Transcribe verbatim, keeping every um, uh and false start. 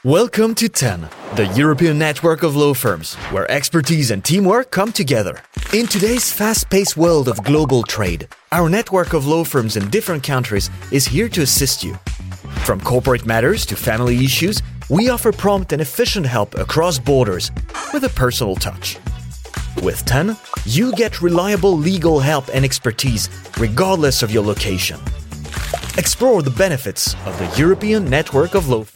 Welcome to TEN, the European network of law firms, where expertise and teamwork come together. In today's fast-paced world of global trade, our network of law firms in different countries is here to assist you. From corporate matters to family issues, we offer prompt and efficient help across borders with a personal touch. With TEN, you get reliable legal help and expertise regardless of your location. Explore the benefits of the European network of law firms.